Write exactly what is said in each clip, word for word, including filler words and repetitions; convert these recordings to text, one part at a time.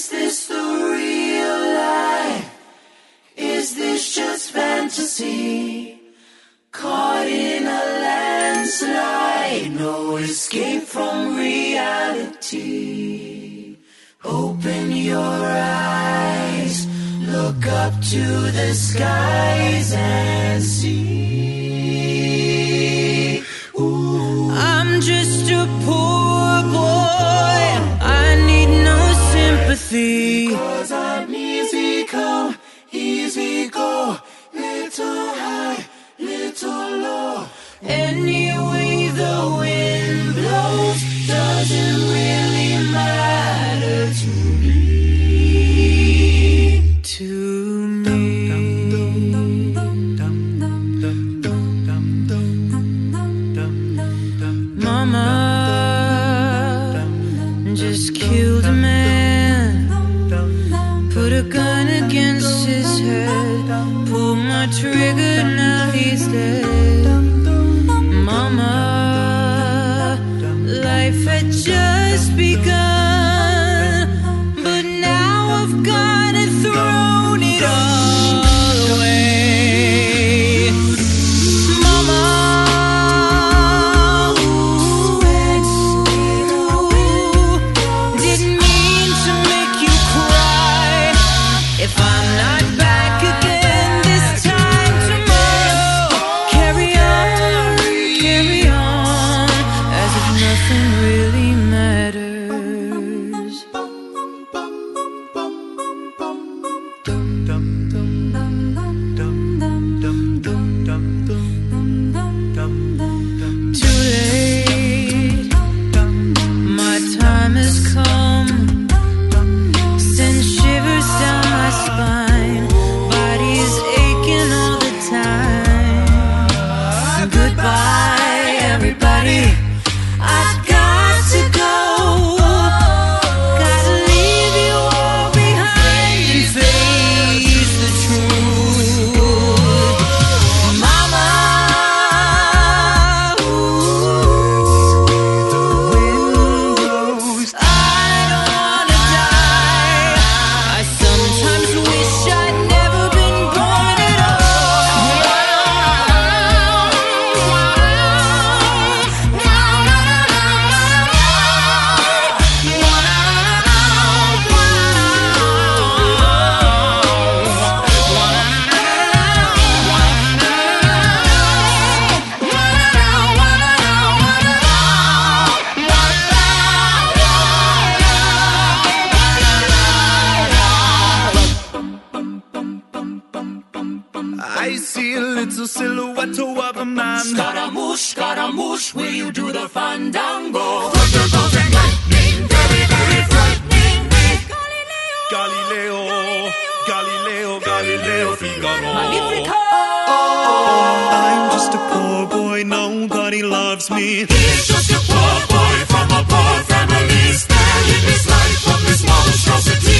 Is this the real life? Is this just fantasy? Caught in a landslide, no escape from reality. Open your eyes, look up to the skies and see. Ooh. I'm just a poor boy, I need no sympathy. 'Cause I'm easy come, easy go, little high, little low. Any way the wind blows doesn't really matter to me. To me. Mama just killed a man, put a gun against his head, pulled my trigger, now he's dead. Mama, life had just begun, but now I've got it, thrown it all away. Mama, ooh, didn't mean to make you cry. If I'm not back again this time tomorrow, carry on, carry on, as if nothing really matters. Too late, my time has come, send shivers down my spine, body's aching all the time. Goodbye, everybody, I've got to go, gotta leave you all behind and face the truth. Mama, ooh, I don't wanna die. I sometimes wish I'd never been born at I see a little silhouette of a man. Scaramouche, Scaramouche, will you do the fandango? Thunderbolt and lightning, very, very frightening me. Galileo, Galileo, Galileo Figaro. Magnifico! I'm just a poor boy, nobody loves me. He's just a poor boy from a poor family, sparing his life from this monstrosity.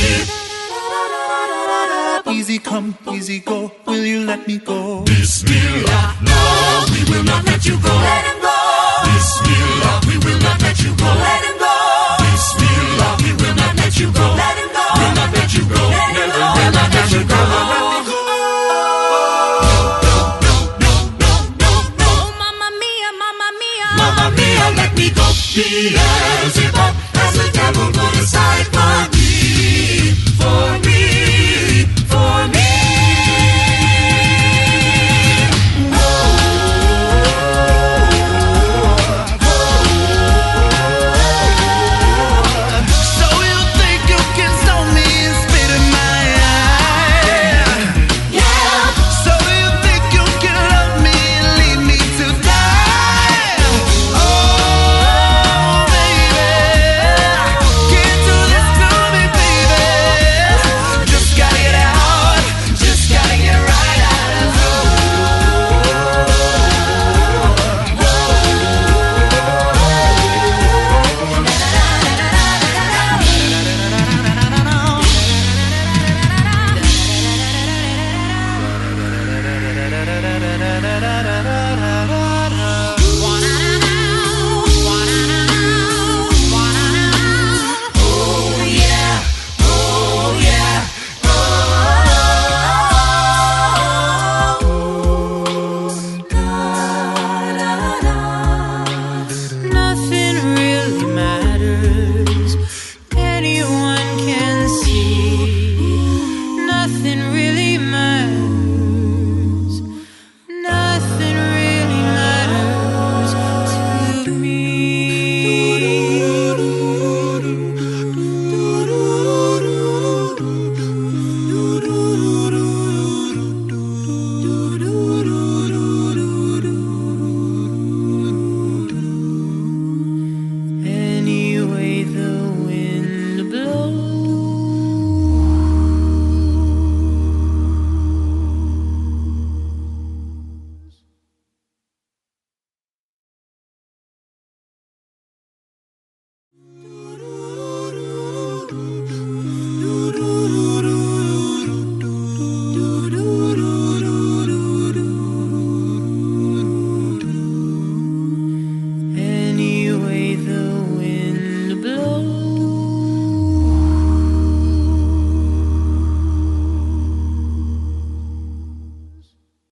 Easy come, easy go, will you let me go? Bismillah, no, we will not let you go. Let him go. Bismillah, we will not let you go. Let him go. Bismillah, we will not let you go. Let him go. We'll not let you go. Never, will not let you go.